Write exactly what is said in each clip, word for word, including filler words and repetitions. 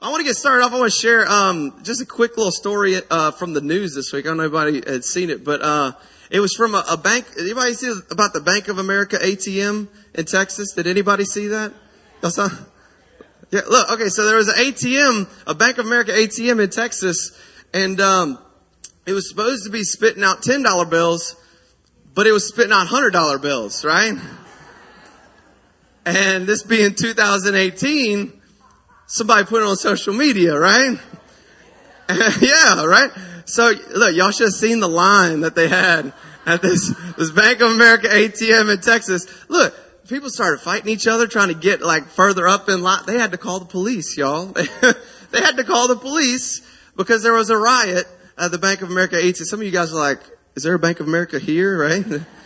I want to get started off. I want to share um, just a quick little story uh, from the news this week. I don't know if anybody had seen it, but uh, it was from a, a bank. Anybody see about the Bank of America A T M in Texas? Did anybody see that? That's not, yeah, look, okay, so there was an A T M, a Bank of America A T M in Texas, and um, it was supposed to be spitting out ten dollar bills, but it was spitting out one hundred dollar bills, right? And this being two thousand eighteen, somebody put it on social media, right? Yeah, right? So, look, y'all should have seen the line that they had at this, this Bank of America A T M in Texas. Look, people started fighting each other, trying to get, like, further up in line. They had to call the police, y'all. They had to call the police because there was a riot at the Bank of America A T M. Some of you guys are like, is there a Bank of America here, right?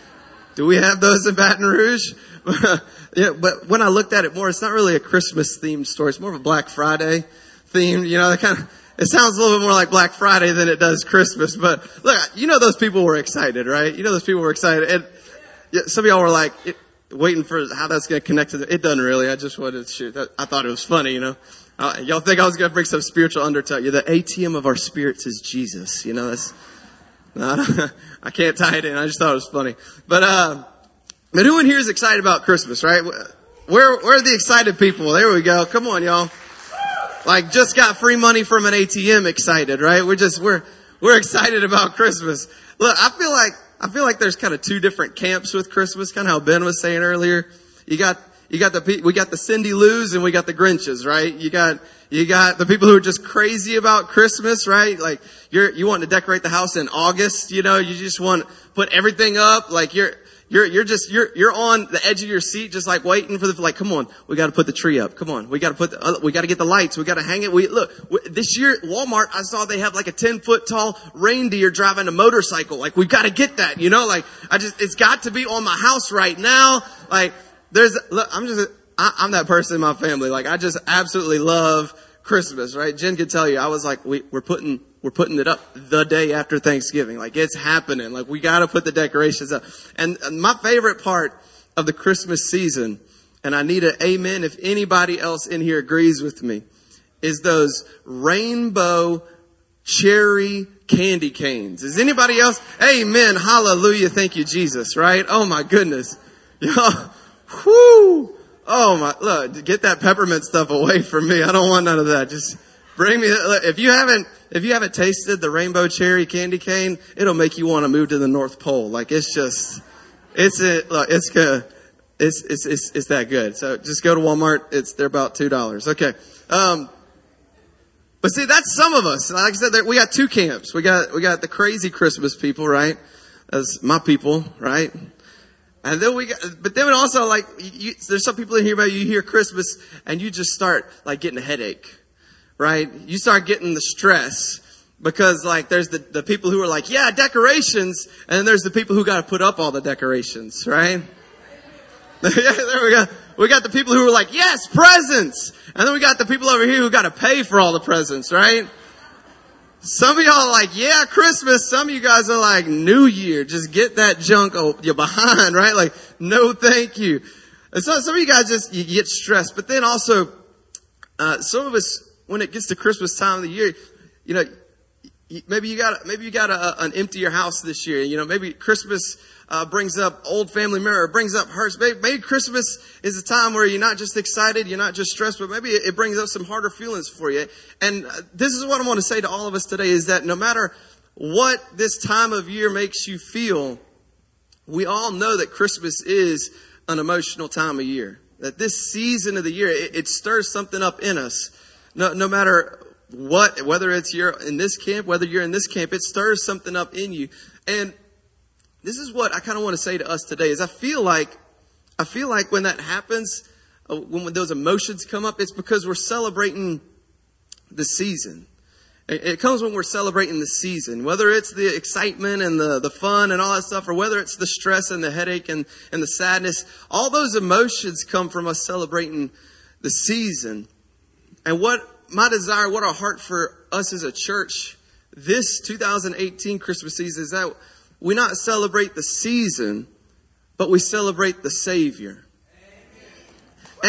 Do we have those in Baton Rouge? Yeah, but when I looked at it more, it's not really a Christmas themed story. It's more of a Black Friday themed, you know, that kind of, it sounds a little bit more like Black Friday than it does Christmas. But look, you know, those people were excited, right? You know, those people were excited. And yeah, some of y'all were like, it, waiting for how that's going to connect to the, it doesn't really. I just wanted to shoot. I thought it was funny, you know. Uh, y'all think I was going to bring some spiritual undertone. Yeah, the A T M of our spirits is Jesus. You know, that's, no, I can't tie it in. I just thought it was funny. But, uh, But who in here is excited about Christmas, right? Where, where are the excited people? There we go. Come on, y'all. Like, just got free money from an A T M excited, right? We're just, we're, we're excited about Christmas. Look, I feel like, I feel like there's kind of two different camps with Christmas, kind of how Ben was saying earlier. You got, you got the, we got the Cindy Lou's and we got the Grinches, right? You got, you got the people who are just crazy about Christmas, right? Like, you're, you want to decorate the house in August, you know, you just want to put everything up, like you're, You're, you're just, you're, you're on the edge of your seat, just like waiting for the, like, come on, we got to put the tree up. Come on, we got to put the, uh, we got to get the lights. We got to hang it. We, look, we, this year at Walmart, I saw they have like a ten foot tall reindeer driving a motorcycle. Like, we've got to get that, you know, like, I just, it's got to be on my house right now. Like, there's, look, I'm just, I, I'm that person in my family. Like, I just absolutely love Christmas, right? Jen could tell you, I was like, we, we're putting, We're putting it up the day after Thanksgiving. Like, it's happening. Like, we got to put the decorations up. And my favorite part of the Christmas season, and I need an amen if anybody else in here agrees with me, is those rainbow cherry candy canes. Is anybody else? Amen. Hallelujah. Thank you, Jesus. Right? Oh, my goodness. Y'all, whoo. Oh, my. Look, get that peppermint stuff away from me. I don't want none of that. Just bring me, if you haven't, if you haven't tasted the rainbow cherry candy cane, it'll make you want to move to the North Pole. Like, it's just, it's it, look, it's good. It's, it's, it's, it's that good. So just go to Walmart. It's, they're about two dollars. Okay. Um, but see, that's some of us. Like I said, there, we got two camps. We got, we got the crazy Christmas people, right? That's my people, right? And then we got, but then also like, you, there's some people in here, about you hear Christmas and you just start like getting a headache. Right? You start getting the stress because like there's the, the people who are like, yeah, decorations. And then there's the people who got to put up all the decorations, right? Yeah, there we go. We got the people who are like, yes, presents. And then we got the people over here who got to pay for all the presents, right? Some of y'all are like, yeah, Christmas. Some of you guys are like, New Year. Just get that junk oh, you're behind, right? Like, no, thank you. And so some of you guys just, you get stressed. But then also, uh, some of us, when it gets to Christmas time of the year, you know, maybe you got maybe you got a, an empty your house this year. You know, maybe Christmas uh, brings up old family memory, brings up hurts. Maybe, maybe Christmas is a time where you're not just excited, you're not just stressed, but maybe it, it brings up some harder feelings for you. And uh, this is what I want to say to all of us today: is that no matter what this time of year makes you feel, we all know that Christmas is an emotional time of year. That this season of the year, it, it stirs something up in us. No, no matter what, whether it's you're in this camp, whether you're in this camp, it stirs something up in you. And this is what I kind of want to say to us today is I feel like, I feel like when that happens, uh, when, when those emotions come up, it's because we're celebrating the season. It, it comes when we're celebrating the season, whether it's the excitement and the, the fun and all that stuff, or whether it's the stress and the headache and, and the sadness. All those emotions come from us celebrating the season. And what my desire, what our heart for us as a church, this two thousand eighteen Christmas season is that we not celebrate the season, but we celebrate the Savior. And,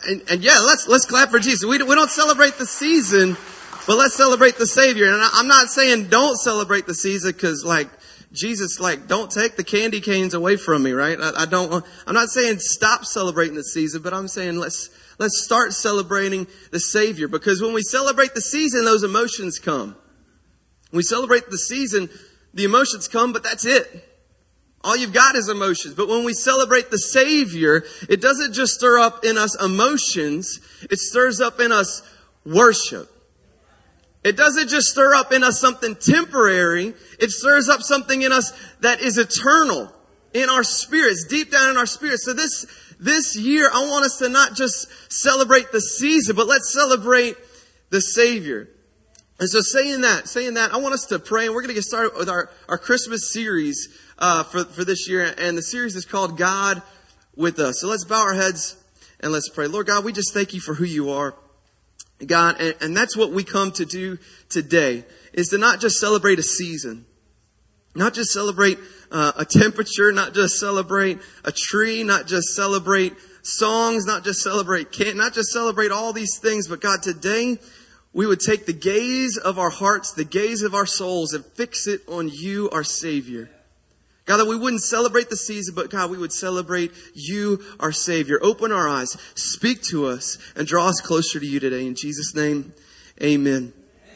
and, and yeah, let's, let's clap for Jesus. We, we don't celebrate the season, but let's celebrate the Savior. And I, I'm not saying don't celebrate the season because like Jesus, like don't take the candy canes away from me, right? I, I don't, I'm not saying stop celebrating the season, but I'm saying let's, let's start celebrating the Savior, because when we celebrate the season, those emotions come. When we celebrate the season, the emotions come, but that's it. All you've got is emotions. But when we celebrate the Savior, it doesn't just stir up in us emotions. It stirs up in us worship. It doesn't just stir up in us something temporary. It stirs up something in us that is eternal in our spirits, deep down in our spirits. So this, this year, I want us to not just celebrate the season, but let's celebrate the Savior. And so saying that, saying that, I want us to pray, and we're going to get started with our, our Christmas series uh, for, for this year. And the series is called God with Us. So let's bow our heads and let's pray. Lord God, we just thank you for who you are, God. And, and that's what we come to do today, is to not just celebrate a season, not just celebrate uh, a temperature, not just celebrate a tree, not just celebrate songs, not just celebrate, can- not just celebrate all these things. But God, today, we would take the gaze of our hearts, the gaze of our souls, and fix it on you, our Savior. God, that we wouldn't celebrate the season, but God, we would celebrate you, our Savior. Open our eyes, speak to us, and draw us closer to you today. In Jesus' name, amen.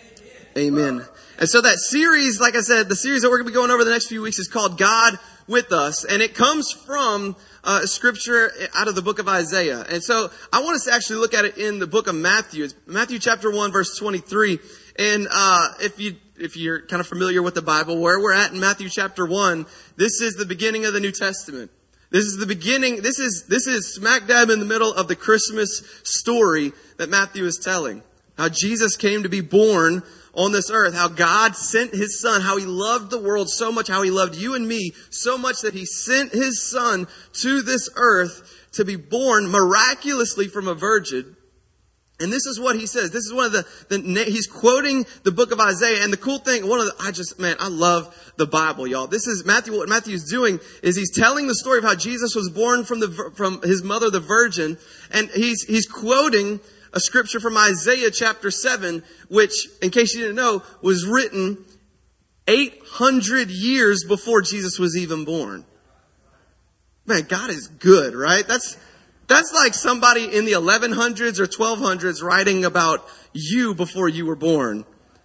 Amen. Amen. And so that series, like I said, the series that we're going to be going over the next few weeks is called God with Us. And it comes from uh, scripture out of the book of Isaiah. And so I want us to actually look at it in the book of Matthew. It's Matthew chapter one, verse twenty-three. And uh if you if you're kind of familiar with the Bible, where we're at in Matthew chapter one, this is the beginning of the New Testament. This is the beginning. This is this is smack dab in the middle of the Christmas story that Matthew is telling. How Jesus came to be born on this earth, how God sent his son, how he loved the world so much, how he loved you and me so much that he sent his son to this earth to be born miraculously from a virgin. And this is what he says. This is one of the, the, he's quoting the book of Isaiah. And the cool thing, one of the, I just, man, I love the Bible, y'all. This is Matthew, what Matthew's doing is he's telling the story of how Jesus was born from the, from his mother, the virgin. And he's, he's quoting a scripture from Isaiah chapter seven, which, in case you didn't know, was written eight hundred years before Jesus was even born. Man, God is good, right? That's, That's like somebody in the eleven hundreds or twelve hundreds writing about you before you were born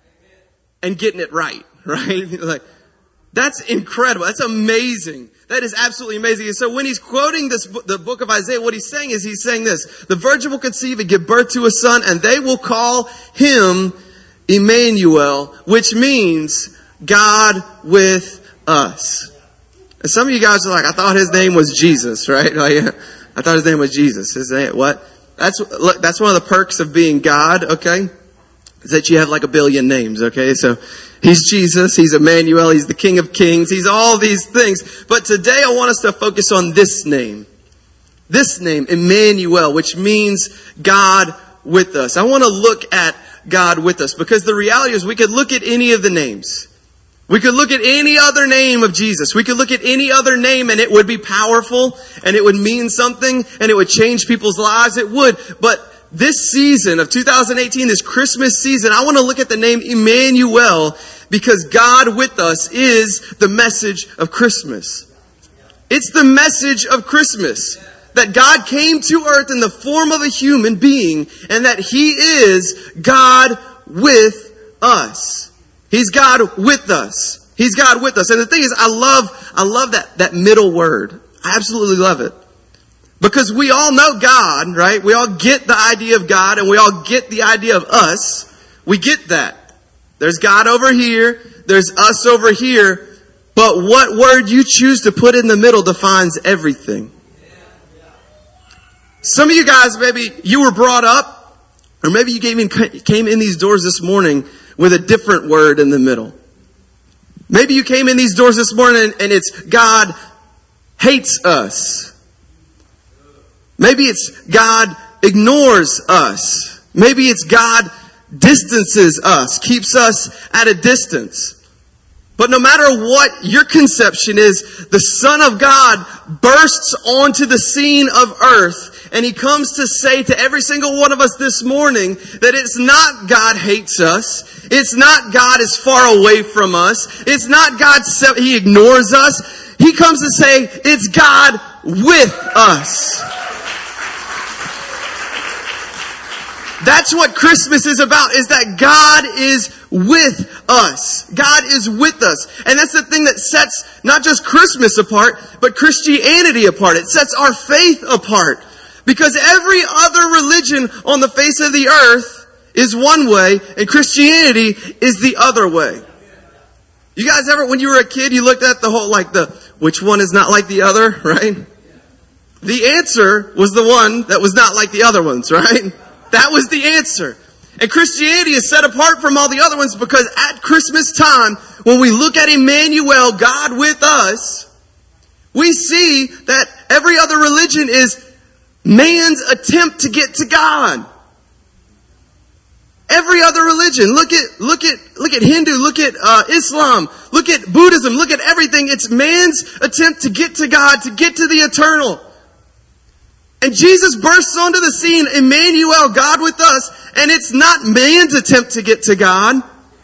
and getting it right, right? Like, that's incredible. That's amazing. That is absolutely amazing. And so when he's quoting this, the book of Isaiah, what he's saying is he's saying this: the virgin will conceive and give birth to a son, and they will call him Emmanuel, which means God with us. And some of you guys are like, I thought his name was Jesus, right? Like, I thought his name was Jesus. His name, what? That's, look, that's one of the perks of being God, okay? Is that you have like a billion names, okay? So he's Jesus, he's Emmanuel, he's the King of Kings, he's all these things. But today I want us to focus on this name. This name, Emmanuel, which means God with us. I want to look at God with us, because the reality is we could look at any of the names. We could look at any other name of Jesus. We could look at any other name and it would be powerful and it would mean something and it would change people's lives. It would. But this season of two thousand eighteen, this Christmas season, I want to look at the name Emmanuel, because God with us is the message of Christmas. It's the message of Christmas. That God came to earth in the form of a human being and that he is God with us. He's God with us. He's God with us. And the thing is, I love, I love that, that middle word. I absolutely love it. Because we all know God, right? We all get the idea of God and we all get the idea of us. We get that. There's God over here. There's us over here. But what word you choose to put in the middle defines everything. Some of you guys, maybe you were brought up, or maybe you came in, came in these doors this morning with a different word in the middle. Maybe you came in these doors this morning and it's God hates us. Maybe it's God ignores us. Maybe it's God distances us, keeps us at a distance. But no matter what your conception is, the Son of God bursts onto the scene of earth And he comes to say to every single one of us this morning that it's not God hates us. It's not God is far away from us. It's not God, he ignores us. He comes to say it's God with us. That's what Christmas is about, is that God is with us. God is with us. And that's the thing that sets not just Christmas apart, but Christianity apart. It sets our faith apart. Because every other religion on the face of the earth is one way, and Christianity is the other way. You guys ever, when you were a kid, you looked at the whole, like the, which one is not like the other, right? The answer was the one that was not like the other ones, right? That was the answer. And Christianity is set apart from all the other ones because at Christmas time, when we look at Emmanuel, God with us, we see that every other religion is man's attempt to get to God. Every other religion. Look at, look at, look at Hindu, look at uh, Islam, look at Buddhism, look at everything. It's man's attempt to get to God, to get to the eternal. And Jesus bursts onto the scene, Emmanuel, God with us, and it's not man's attempt to get to God,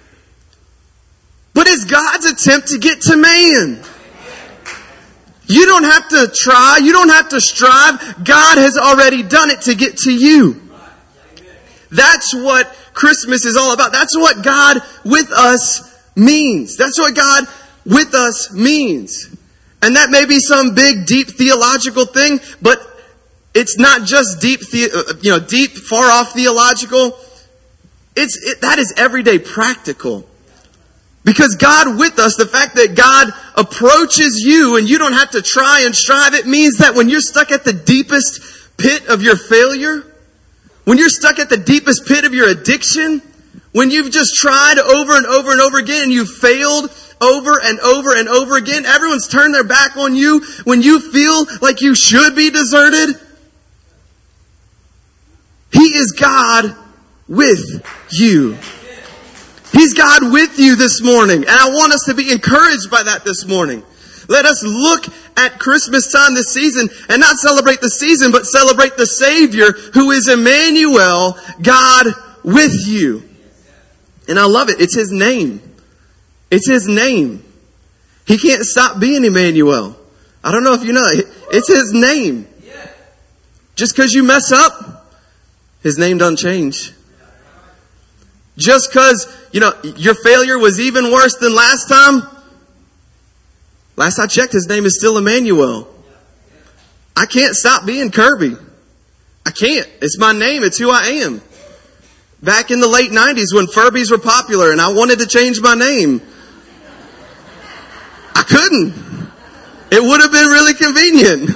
but it's God's attempt to get to man. You don't have to try, you don't have to strive. God has already done it to get to you. That's what Christmas is all about. That's what God with us means. That's what God with us means. And that may be some big, deep theological thing, but it's not just deep, the, you know, deep, far off theological. It's it, that is everyday practical. Because God with us, the fact that God approaches you and you don't have to try and strive, it means that when you're stuck at the deepest pit of your failure, when you're stuck at the deepest pit of your addiction, when you've just tried over and over and over again and you've failed over and over and over again, everyone's turned their back on you, when you feel like you should be deserted, He is God with you. He's God with you this morning. And I want us to be encouraged by that this morning. Let us look at Christmas time this season and not celebrate the season, but celebrate the Savior who is Emmanuel, God with you. And I love it. It's His name. It's His name. He can't stop being Emmanuel. I don't know if you know that. It's His name. Just because you mess up, His name doesn't change. Just because, you know, your failure was even worse than last time, last I checked, His name is still Emmanuel. I can't stop being Kirby. I can't. It's my name. It's who I am. Back in the late nineties when Furbies were popular and I wanted to change my name, I couldn't. It would have been really convenient.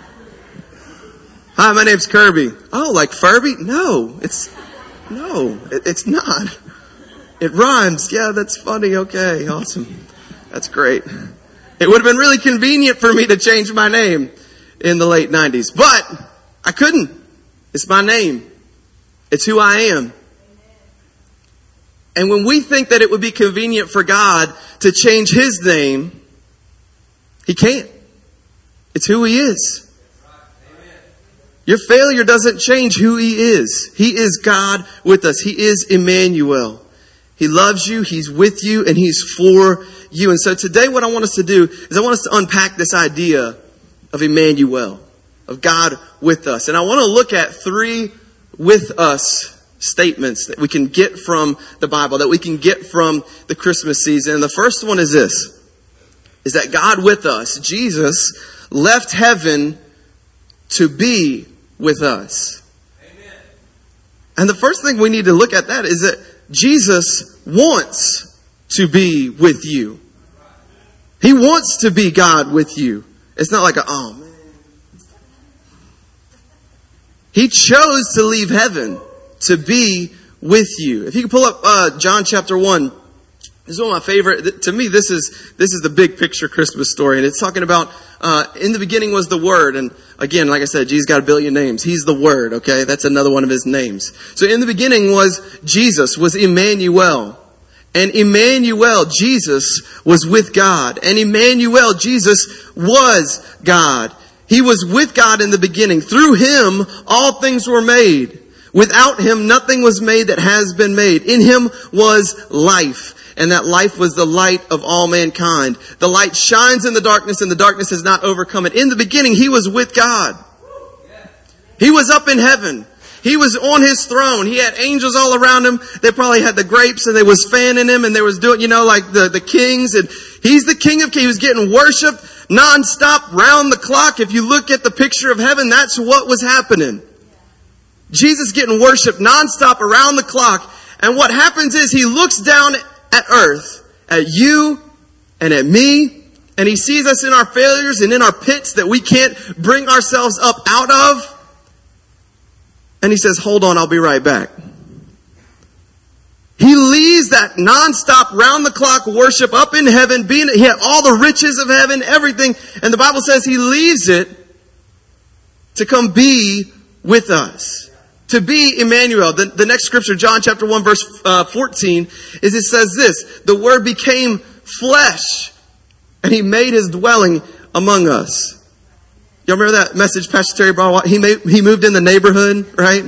Hi, my name's Kirby. Oh, like Furby? No, it's, no, it, it's not. It rhymes. Yeah, that's funny. Okay, awesome. That's great. It would have been really convenient for me to change my name in the late nineties, but I couldn't. It's my name. It's who I am. And when we think that it would be convenient for God to change His name, He can't. It's who He is. Your failure doesn't change who He is. He is God with us. He is Emmanuel. He loves you. He's with you and He's for you. And so today what I want us to do is I want us to unpack this idea of Emmanuel, of God with us. And I want to look at three with us statements that we can get from the Bible, that we can get from the Christmas season. And the first one is this, is that God with us, Jesus, left heaven to be with us. Amen. And the first thing we need to look at that is that Jesus wants to be with you. He wants to be God with you. It's not like a, oh man. He chose to leave heaven to be with you. If you can pull up uh, John chapter one. This is one of my favorite. To me, this is this is the big picture Christmas story. And it's talking about, uh, in the beginning was the Word. And again, like I said, Jesus got a billion names. He's the Word, okay? That's another one of His names. So in the beginning was Jesus, was Emmanuel. And Emmanuel, Jesus, was with God. And Emmanuel, Jesus, was God. He was with God in the beginning. Through him, all things were made. Without him, nothing was made that has been made. In him was life, and that life was the light of all mankind. The light shines in the darkness, and the darkness has not overcome it. In the beginning, he was with God. He was up in heaven. He was on his throne. He had angels all around him. They probably had the grapes, and they was fanning him, and they was doing, you know, like the, the kings. And he's the King of Kings. He was getting worshiped nonstop, round the clock. If you look at the picture of heaven, that's what was happening. Jesus getting worshiped nonstop around the clock. And what happens is he looks down at earth, at you and at me, and he sees us in our failures and in our pits that we can't bring ourselves up out of. And he says, hold on, I'll be right back. He leaves that nonstop, round the clock worship up in heaven. Being, he had all the riches of heaven, everything. And the Bible says he leaves it to come be with us. To be Emmanuel. The, the next scripture, John chapter one, verse uh, fourteen, is it says this: the Word became flesh, and he made his dwelling among us. Y'all remember that message Pastor Terry brought? He made, he moved in the neighborhood, right?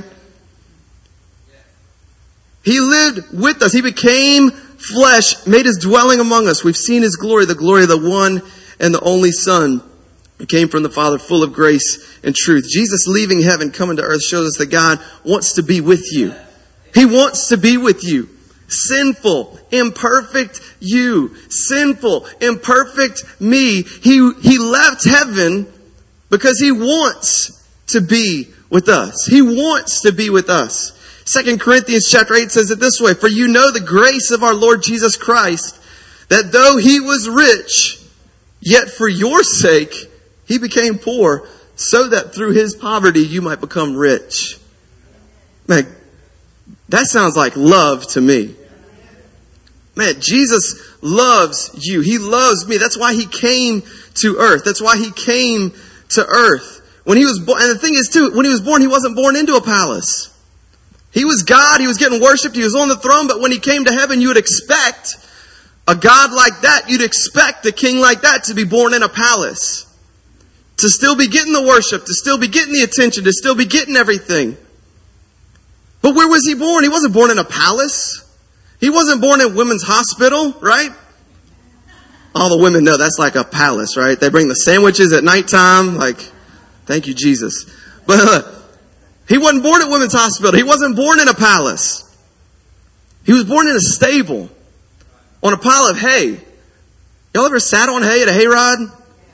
He lived with us. He became flesh, made his dwelling among us. We've seen his glory, the glory of the one and the only Son who came from the Father, full of grace and truth. Jesus leaving heaven, coming to earth, shows us that God wants to be with you. He wants to be with you. Sinful, imperfect you. Sinful, imperfect me. He, he left heaven because he wants to be with us. He wants to be with us. Second Corinthians chapter eight says it this way: for you know the grace of our Lord Jesus Christ, that though he was rich, yet for your sake he became poor, so that through his poverty you might become rich. Man, that sounds like love to me. Man, Jesus loves you. He loves me. That's why he came to earth. That's why he came to earth. When he was born, and the thing is too, when he was born, he wasn't born into a palace. He was God. He was getting worshipped. He was on the throne. But when he came to heaven, you would expect a God like that. You'd expect a king like that to be born in a palace. To still be getting the worship. To still be getting the attention. To still be getting everything. But where was he born? He wasn't born in a palace. He wasn't born in women's hospital, right? All the women know that's like a palace, right? They bring the sandwiches at nighttime. Like, thank you, Jesus. But uh, he wasn't born at women's hospital. He wasn't born in a palace. He was born in a stable on a pile of hay. Y'all ever sat on hay at a hayride?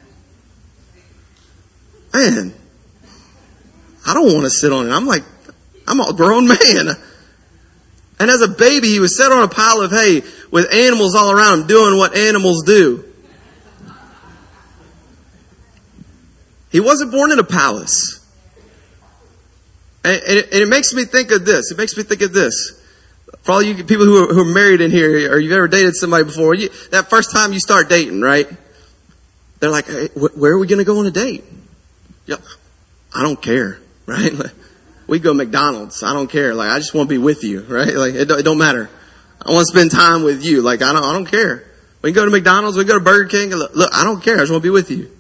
Man, I don't want to sit on it. I'm like, I'm a grown man. And as a baby, he was set on a pile of hay with animals all around him doing what animals do. He wasn't born in a palace. And it, and it makes me think of this. It makes me think of this. For all you people who are, who are married in here, or you've ever dated somebody before, you, that first time you start dating, right? They're like, hey, wh- where are we going to go on a date? Yeah, I don't care, right? We go to McDonald's. I don't care. Like, I just want to be with you, right? Like, it, it don't matter. I want to spend time with you. Like, I don't, I don't care. We can go to McDonald's. We can go to Burger King. Look, look, I don't care. I just want to be with you.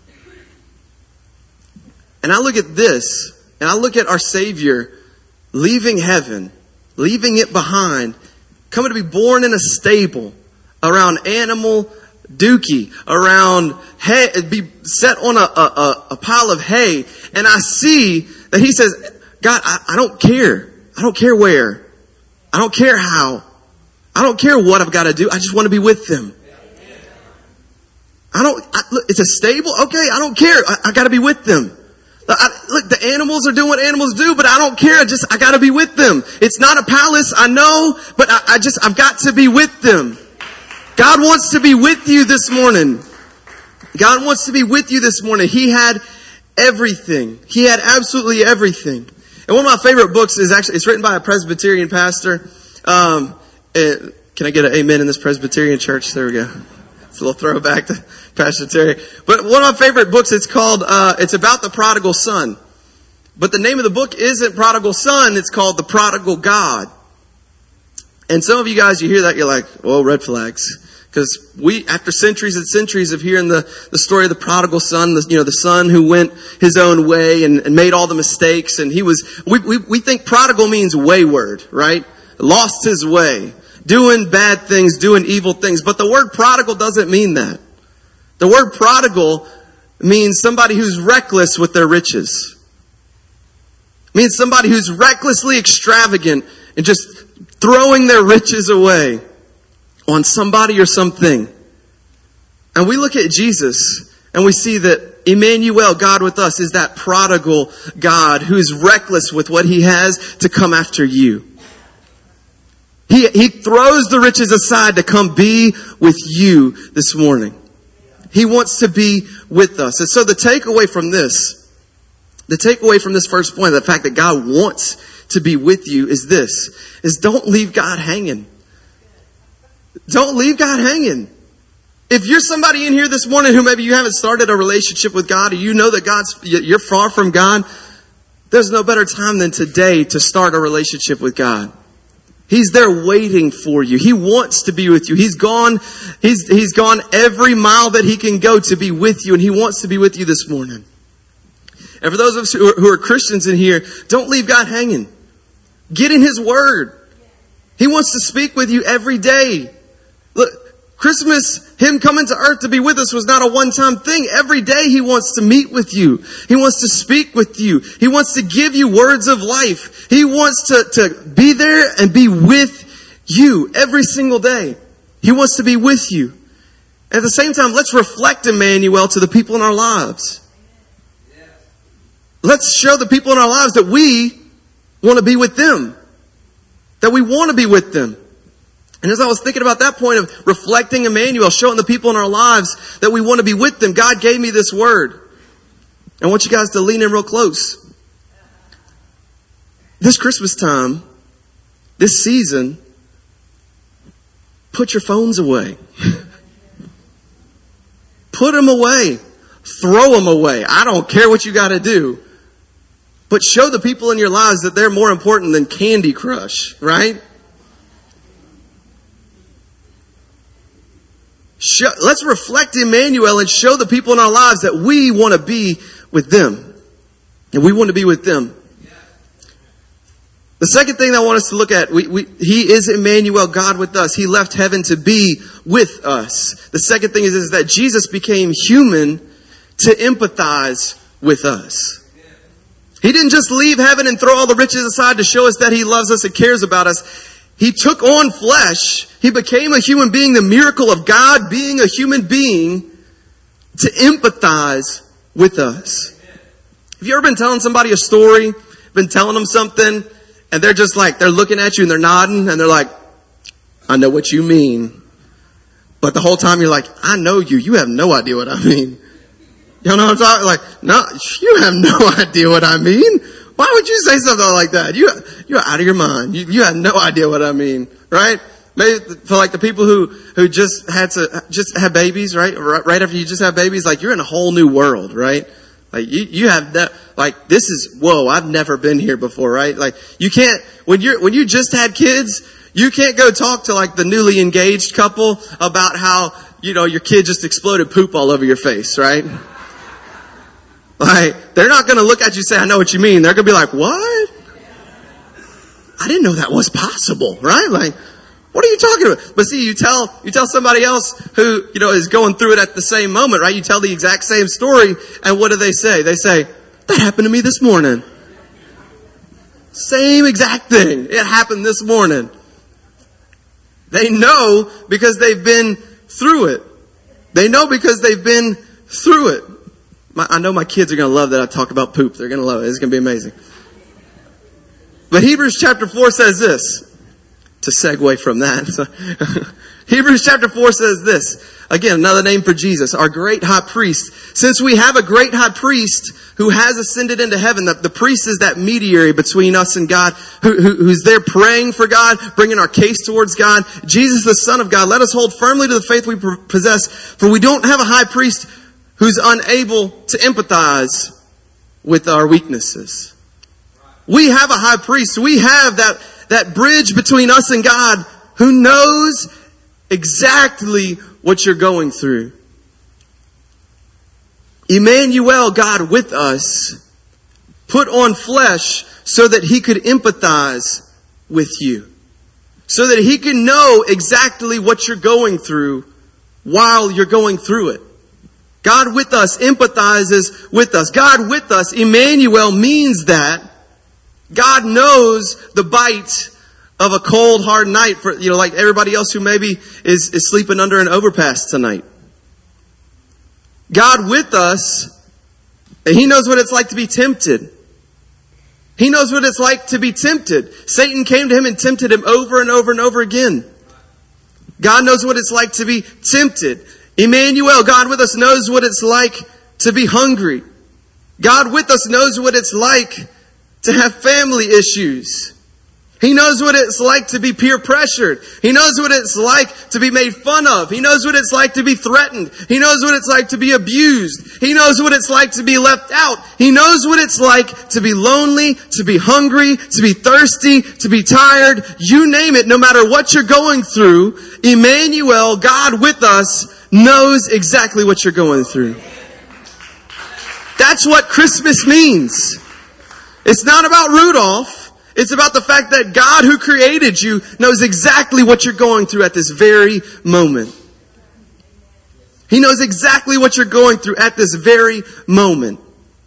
And I look at this, and I look at our Savior leaving heaven, leaving it behind, coming to be born in a stable around animal dookie, around hay, be set on a, a, a pile of hay. And I see that he says, God, I, I don't care. I don't care where. I don't care how. I don't care what I've got to do. I just want to be with them. I don't, I, look, it's a stable. Okay. I don't care. I, I got to be with them. I, look, the animals are doing what animals do, but I don't care. I just, I got to be with them. It's not a palace. I know, but I, I just, I've got to be with them. God wants to be with you this morning. God wants to be with you this morning. He had everything. He had absolutely everything. And one of my favorite books is actually, it's written by a Presbyterian pastor. Um, it, can I get an amen in this Presbyterian church? There we go. It's a little throwback to Pastor Terry. But one of my favorite books, it's called, uh, it's about the prodigal son. But the name of the book isn't Prodigal Son. It's called The Prodigal God. And some of you guys, you hear that, you're like, well, red flags. Because we, after centuries and centuries of hearing the, the story of the prodigal son, the, you know, the son who went his own way and, and made all the mistakes, and he was, we, we, we think prodigal means wayward, right? Lost his way, doing bad things, doing evil things. But the word prodigal doesn't mean that. The word prodigal means somebody who's reckless with their riches. It means somebody who's recklessly extravagant and just throwing their riches away on somebody or something. And we look at Jesus and we see that Emmanuel, God with us, is that prodigal God who is reckless with what he has to come after you. He, he throws the riches aside to come be with you this morning. He wants to be with us. And so the takeaway from this, the takeaway from this first point, the fact that God wants to be with you is this, is don't leave God hanging. Don't leave God hanging. If you're somebody in here this morning who maybe you haven't started a relationship with God, or you know that God's, you're far from God, there's no better time than today to start a relationship with God. He's there waiting for you. He wants to be with you. He's gone, he's, he's gone every mile that he can go to be with you, and he wants to be with you this morning. And for those of us who are, who are Christians in here, don't leave God hanging. Get in his word. He wants to speak with you every day. Look, Christmas, him coming to earth to be with us was not a one-time thing. Every day he wants to meet with you. He wants to speak with you. He wants to give you words of life. He wants to, to be there and be with you every single day. He wants to be with you. At the same time, let's reflect Emmanuel to the people in our lives. Let's show the people in our lives that we want to be with them. That we want to be with them. And as I was thinking about that point of reflecting Emmanuel, showing the people in our lives that we want to be with them, God gave me this word. I want you guys to lean in real close. This Christmas time, this season, put your phones away. Put them away. Throw them away. I don't care what you got to do. But show the people in your lives that they're more important than Candy Crush, right? Show, let's reflect Emmanuel and show the people in our lives that we want to be with them. And we want to be with them. The second thing I want us to look at, we, we, he is Emmanuel, God with us. He left heaven to be with us. The second thing is, is that Jesus became human to empathize with us. He didn't just leave heaven and throw all the riches aside to show us that he loves us and cares about us. He took on flesh. He became a human being, the miracle of God being a human being to empathize with us. Have you ever been telling somebody a story, been telling them something, and they're just like, they're looking at you and they're nodding and they're like, I know what you mean. But the whole time you're like, I know you. You have no idea what I mean. You know what I'm talking? Like, no, you have no idea what I mean. Why would you say something like that? You, you're out of your mind. You, you have no idea what I mean, right? Maybe for like the people who, who just had to, just have babies, right? Right after you just have babies, like you're in a whole new world, right? Like you, you have that, like this is, whoa, I've never been here before, right? Like you can't, when you're, when you just had kids, you can't go talk to like the newly engaged couple about how, you know, your kid just exploded poop all over your face, right? Like, they're not going to look at you and say, I know what you mean. They're going to be like, what? I didn't know that was possible, right? Like, what are you talking about? But see, you tell, you tell somebody else who, you know, is going through it at the same moment, right? You tell the exact same story, and what do they say? They say, that happened to me this morning. Same exact thing. It happened this morning. They know because they've been through it. They know because they've been through it. My, I know my kids are going to love that I talk about poop. They're going to love it. It's going to be amazing. But Hebrews chapter four says this, to segue from that. So, Hebrews chapter four says this, again, another name for Jesus, our great high priest. Since we have a great high priest who has ascended into heaven, the, the priest is that mediator between us and God, who, who, who's there praying for God, bringing our case towards God. Jesus, the Son of God, let us hold firmly to the faith we possess, for we don't have a high priest who's unable to empathize with our weaknesses. We have a high priest. We have that, that bridge between us and God who knows exactly what you're going through. Emmanuel, God with us, put on flesh so that he could empathize with you. So that he can know exactly what you're going through while you're going through it. God with us empathizes with us. God with us, Emmanuel, means that God knows the bite of a cold, hard night for, you know, like everybody else who maybe is, is sleeping under an overpass tonight. God with us, he knows what it's like to be tempted. He knows what it's like to be tempted. Satan came to him and tempted him over and over and over again. God knows what it's like to be tempted. Emmanuel, God with us, knows what it's like to be hungry. God with us knows what it's like to have family issues. He knows what it's like to be peer pressured. He knows what it's like to be made fun of. He knows what it's like to be threatened. He knows what it's like to be abused. He knows what it's like to be left out. He knows what it's like to be lonely, to be hungry, to be thirsty, to be tired. You name it, no matter what you're going through, Emmanuel, God with us, knows exactly what you're going through. That's what Christmas means. It's not about Rudolph. It's about the fact that God who created you knows exactly what you're going through at this very moment. He knows exactly what you're going through at this very moment.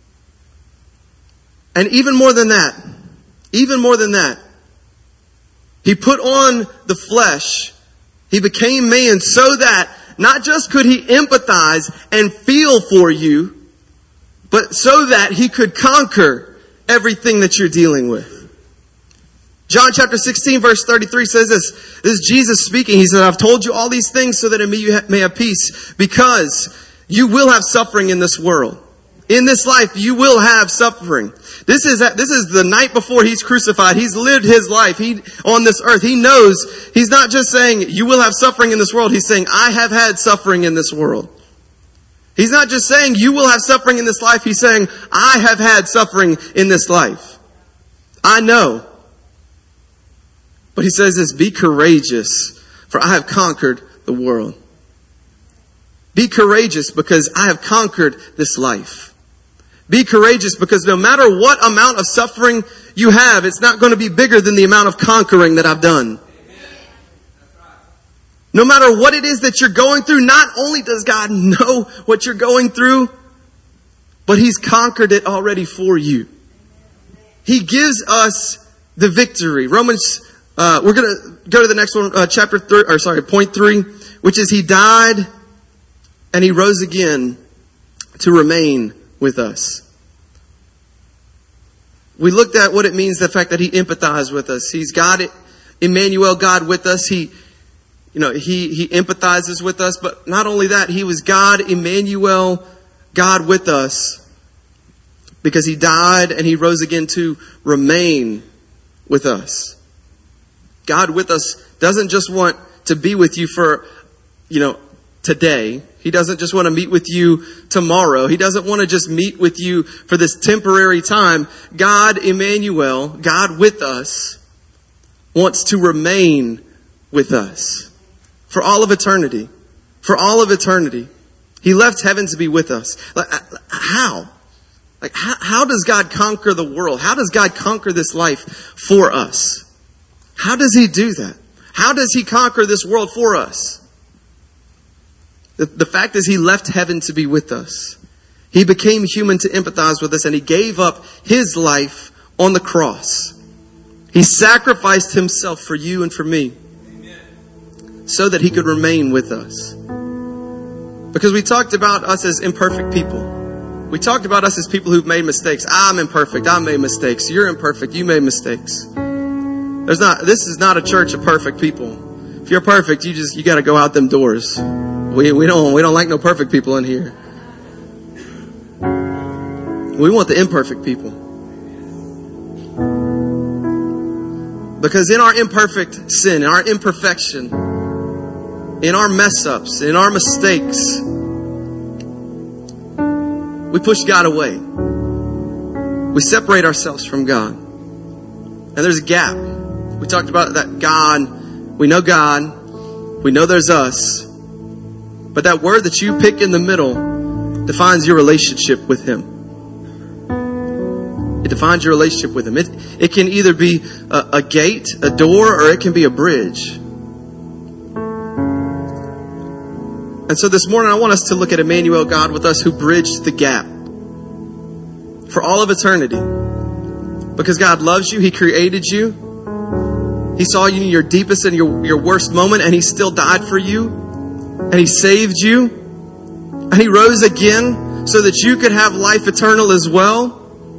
And even more than that, even more than that, he put on the flesh. He became man so that not just could he empathize and feel for you, but so that he could conquer everything that you're dealing with. John chapter sixteen verse thirty-three says this. This is Jesus speaking. He said, I've told you all these things so that in me you may have peace, because you will have suffering in this world. In this life, you will have suffering. This is, this is the night before he's crucified. He's lived his life. He, on this earth, he knows he's not just saying you will have suffering in this world. He's saying, I have had suffering in this world. He's not just saying you will have suffering in this life. He's saying, I have had suffering in this life. I know. But he says this, be courageous, for I have conquered the world. Be courageous because I have conquered this life. Be courageous because no matter what amount of suffering you have, it's not going to be bigger than the amount of conquering that I've done. No matter what it is that you're going through, not only does God know what you're going through, but he's conquered it already for you. He gives us the victory. Romans Uh, we're going to go to the next one, uh, chapter three, or sorry, point three, which is he died and he rose again to remain with us. We looked at what it means, the fact that he empathized with us. He's God, Emmanuel, God with us. He, you know, he, he empathizes with us, but not only that, he was God, Emmanuel, God with us, because he died and he rose again to remain with us. God with us doesn't just want to be with you for, you know, today. He doesn't just want to meet with you tomorrow. He doesn't want to just meet with you for this temporary time. God, Emmanuel, God with us, wants to remain with us for all of eternity. For all of eternity. He left heaven to be with us. Like, how? Like, how, how does God conquer the world? How does God conquer this life for us? How does he do that? How does he conquer this world for us? The, the fact is he left heaven to be with us. He became human to empathize with us, and he gave up his life on the cross. He sacrificed himself for you and for me. Amen. So that he could remain with us. Because we talked about us as imperfect people. We talked about us as people who've made mistakes. I'm imperfect. I made mistakes. You're imperfect. You made mistakes. There's not, this is not a church of perfect people. If you're perfect, you just, you got to go out them doors. We, we don't, we don't like no perfect people in here. We want the imperfect people. Because in our imperfect sin, in our imperfection, in our mess ups, in our mistakes, we push God away. We separate ourselves from God. And there's a gap. We talked about that God, we know God, we know there's us, But that word that you pick in the middle defines your relationship with him. It defines your relationship with him. It, it can either be a, a gate, a door, or it can be a bridge. And so this morning I want us to look at Emmanuel, God with us, who bridged the gap for all of eternity. Because God loves you. He created you. He saw you in your deepest and your, your worst moment, and he still died for you. And he saved you. And he rose again so that you could have life eternal as well.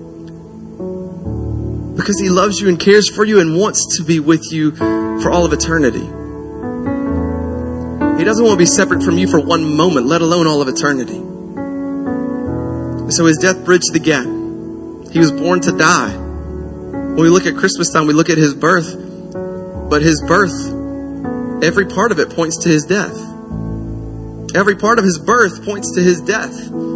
Because he loves you and cares for you and wants to be with you for all of eternity. He doesn't want to be separate from you for one moment, let alone all of eternity. And so his death bridged the gap. He was born to die. When we look at Christmas time, we look at his birth. But his birth, every part of it points to his death. Every part of his birth points to his death.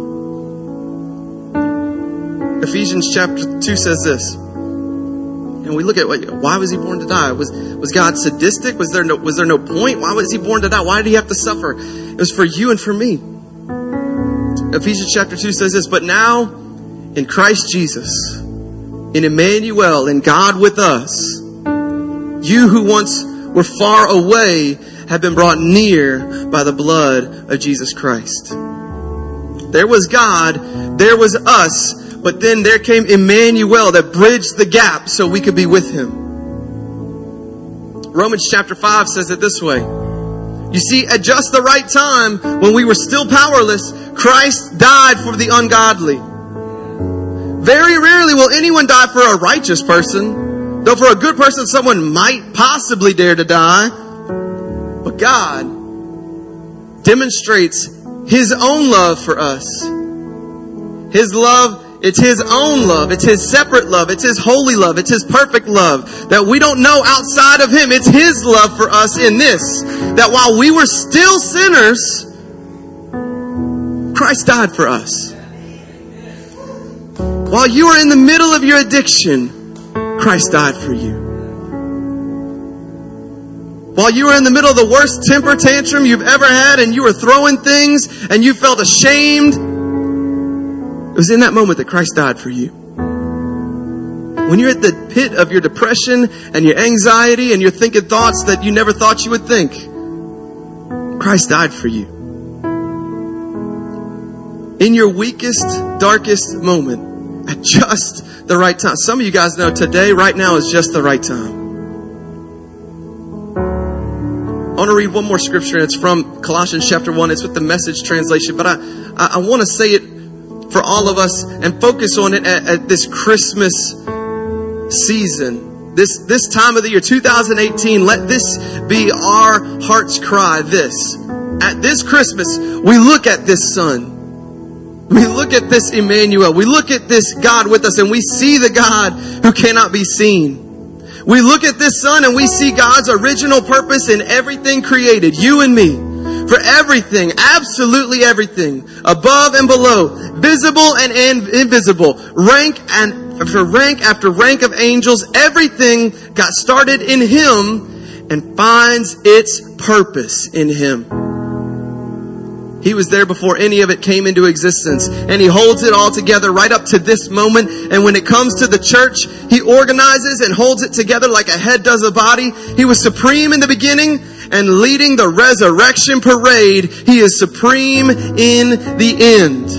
Ephesians chapter two says this. And we look at what, why was he born to die? Was was God sadistic? Was there no was there no point? Why was he born to die? Why did he have to suffer? It was for you and for me. Ephesians chapter two says this, but now in Christ Jesus, in Emmanuel, in God with us, you who once were far away have been brought near by the blood of Jesus Christ. There was God, there was us, but then there came Emmanuel that bridged the gap so we could be with him. Romans chapter five says it this way. You see, at just the right time, when we were still powerless, Christ died for the ungodly. Very rarely will anyone die for a righteous person. Though for a good person, someone might possibly dare to die. But God demonstrates his own love for us. His love, it's his own love. It's his separate love. It's his holy love. It's his perfect love that we don't know outside of him. It's his love for us in this, that while we were still sinners, Christ died for us. While you were in the middle of your addiction, Christ died for you. While you were in the middle of the worst temper tantrum you've ever had and you were throwing things and you felt ashamed, it was in that moment that Christ died for you. When you're at the pit of your depression and your anxiety and you're thinking thoughts that you never thought you would think, Christ died for you. In your weakest, darkest moment, at just the right time. Some of you guys know today, right now, is just the right time. I want to read one more scripture, and it's from Colossians chapter one. It's with the Message translation, but I, I, I want to say it for all of us and focus on it at, at this Christmas season. This, this time of the year, two thousand eighteen, let this be our heart's cry. This. At this Christmas, we look at this Son. We look at this Emmanuel. We look at this God with us, and we see the God who cannot be seen. We look at this Son and we see God's original purpose in everything created, you and me. For everything, absolutely everything, above and below, visible and in- invisible, rank and after rank after rank of angels, everything got started in Him and finds its purpose in Him. He was there before any of it came into existence, and He holds it all together right up to this moment. And when it comes to the church, He organizes and holds it together like a head does a body. He was supreme in the beginning, and leading the resurrection parade, He is supreme in the end.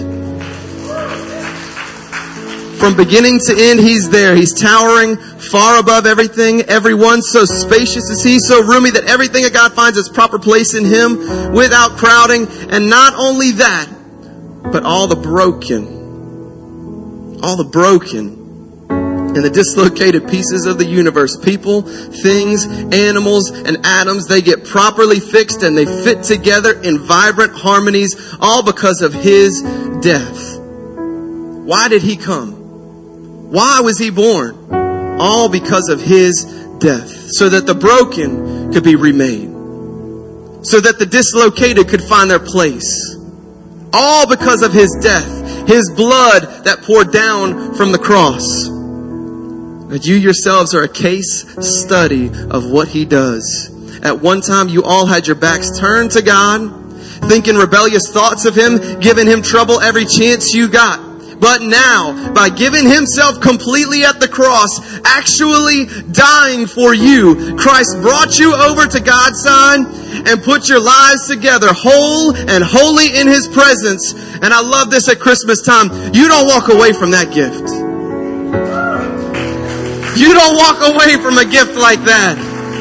From beginning to end, He's there. He's towering far above everything, everyone. So spacious is He, so roomy that everything that God finds its proper place in Him without crowding. And not only that, but all the broken, all the broken and the dislocated pieces of the universe, people, things, animals, and atoms, they get properly fixed and they fit together in vibrant harmonies, all because of His death. Why did He come? Why was He born? All because of His death. So that the broken could be remade. So that the dislocated could find their place. All because of His death. His blood that poured down from the cross. But you yourselves are a case study of what He does. At one time, you all had your backs turned to God, thinking rebellious thoughts of him, giving him trouble every chance you got. But now, by giving himself completely at the cross, actually dying for you, Christ brought you over to God's side and put your lives together whole and holy in his presence. And I love this at Christmas time. You don't walk away from that gift. You don't walk away from a gift like that.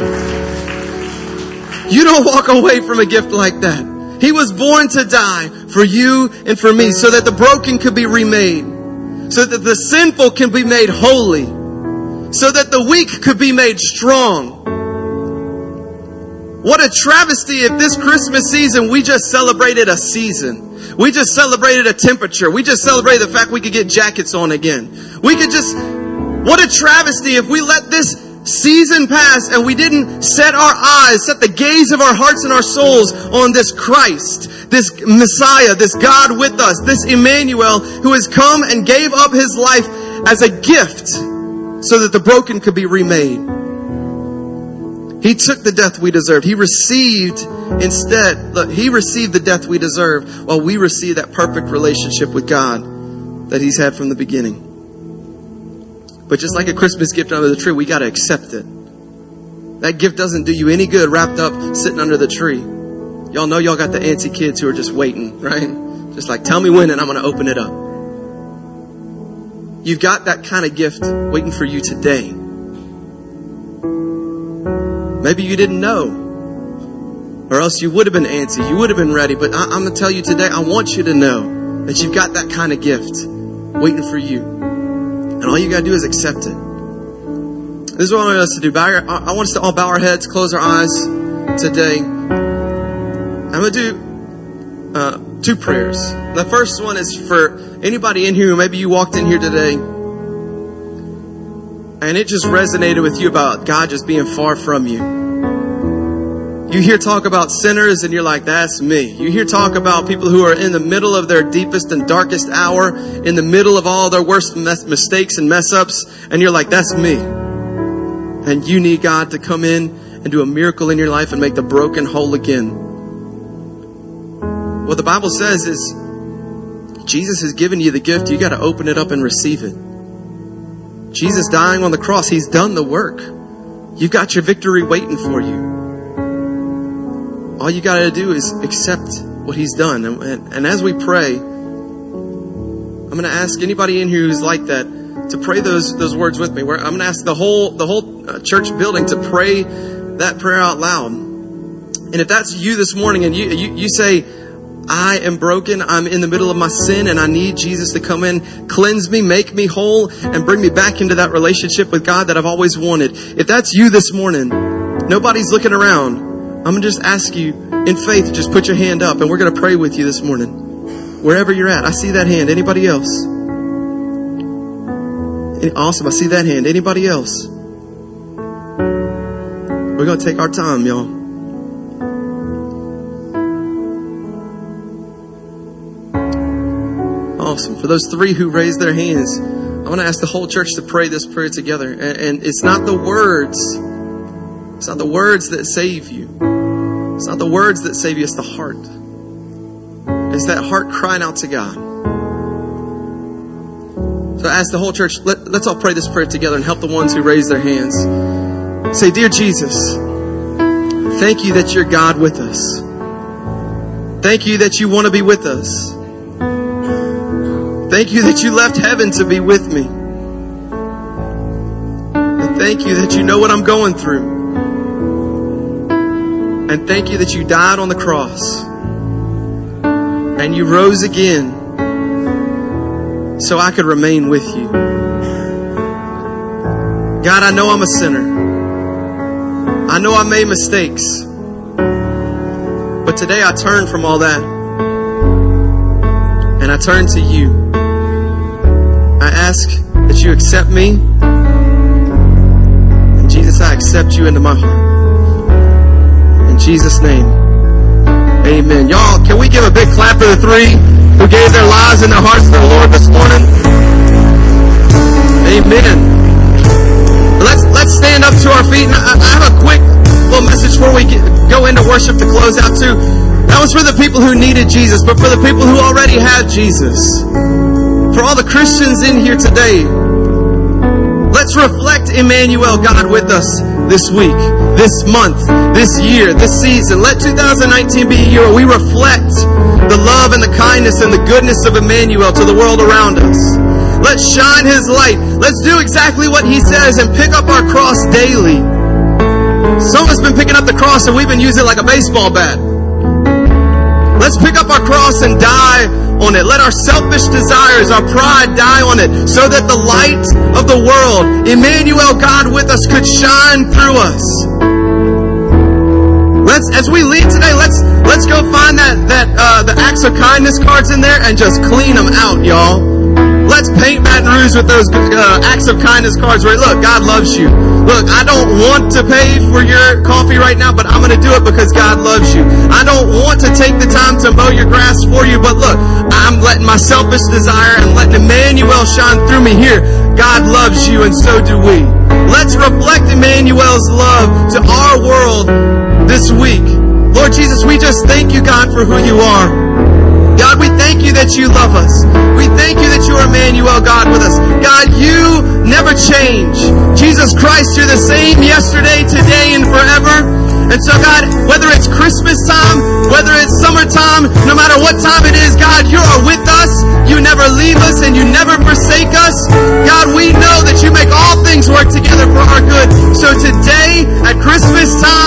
You don't walk away from a gift like that. He was born to die for you and for me so that the broken could be remade, so that the sinful can be made holy, so that the weak could be made strong. What a travesty if this Christmas season we just celebrated a season. We just celebrated a temperature. We just celebrated the fact we could get jackets on again. We could just, what a travesty if we let this season pass and we didn't set our eyes, set the gaze of our hearts and our souls on this Christ, this Messiah, this God with us, this Emmanuel who has come and gave up his life as a gift so that the broken could be remade. He took the death we deserved. He received instead, look, he received the death we deserved while we received that perfect relationship with God that he's had from the beginning. But just like a Christmas gift under the tree, we got to accept it. That gift doesn't do you any good wrapped up sitting under the tree. Y'all know y'all got the antsy kids who are just waiting, right? Just like, tell me when and I'm going to open it up. You've got that kind of gift waiting for you today. Maybe you didn't know, or else you would have been antsy. You would have been ready. But I, I'm going to tell you today, I want you to know that you've got that kind of gift waiting for you. And all you got to do is accept it. This is what I want us to do. Bow your, I want us to all bow our heads, close our eyes today. I'm going to do uh, two prayers. The first one is for anybody in here who maybe you walked in here today and it just resonated with you about God just being far from you. You hear talk about sinners and you're like, that's me. You hear talk about people who are in the middle of their deepest and darkest hour, in the middle of all their worst mistakes and mess ups, and you're like, that's me. And you need God to come in and do a miracle in your life and make the broken whole again. What the Bible says is, Jesus has given you the gift. You got to open it up and receive it. Jesus dying on the cross, he's done the work. You've got your victory waiting for you. All you got to do is accept what he's done. And, and, and as we pray, I'm going to ask anybody in here who's like that to pray those those words with me. Where I'm going to ask the whole the whole uh, church building to pray that prayer out loud. And if that's you this morning and you, you you say, I am broken, I'm in the middle of my sin, and I need Jesus to come in, cleanse me, make me whole, and bring me back into that relationship with God that I've always wanted. If that's you this morning, nobody's looking around. I'm going to just ask you in faith, just put your hand up and we're going to pray with you this morning. Wherever you're at. I see that hand. Anybody else? Awesome. I see that hand. Anybody else? We're going to take our time, y'all. Awesome. For those three who raised their hands, I want to ask the whole church to pray this prayer together. And, and it's not the words. It's not the words that save you. It's not the words that save you. It's the heart. It's that heart crying out to God. So I ask the whole church, let, let's all pray this prayer together and help the ones who raise their hands. Say, Dear Jesus, thank you that you're God with us. Thank you that you want to be with us. Thank you that you left heaven to be with me. And thank you that you know what I'm going through. And thank you that you died on the cross. And you rose again so I could remain with you. God, I know I'm a sinner. I know I made mistakes. But today I turn from all that. And I turn to you. I ask that you accept me. And Jesus, I accept you into my heart. In Jesus' name, amen. Y'all, can we give a big clap for the three who gave their lives and their hearts to the Lord this morning? Amen. Let's let's stand up to our feet. And I, I have a quick little message before we get, go into worship to close out too. That was for the people who needed Jesus, but for the people who already had Jesus. For all the Christians in here today, let's reflect Emmanuel, God with us this week, this month, this year, this season. Let two thousand nineteen be a year where we reflect the love and the kindness and the goodness of Emmanuel to the world around us. Let's shine His light. Let's do exactly what He says and pick up our cross daily. Some of us have been picking up the cross and we've been using it like a baseball bat. Let's pick up our cross and die on it. Let our selfish desires, our pride die on it so that the light of the world, Emmanuel, God with us, could shine through us. Let's, as we leave today, let's let's go find that that uh, the acts of kindness cards in there and just clean them out, y'all. Let's paint Baton Rouge with those uh, acts of kindness cards where, look, God loves you. Look, I don't want to pay for your coffee right now, but I'm going to do it because God loves you. I don't want to take the time to mow your grass for you, but look, I'm letting my selfish desire and letting Emmanuel shine through me here. God loves you, and so do we. Let's reflect Emmanuel's love to our world this week. Lord Jesus, we just thank you, God, for who you are. God, we thank you that you love us. We thank you that you are Emmanuel, God, with us. God, you never change. Jesus Christ, you're the same yesterday, today, and forever. And so, God, whether it's Christmas time, whether it's summertime, no matter what time it is, God, you are with us. You never leave us and you never forsake us. God, we know that you make all things work together for our good. So today, at Christmas time,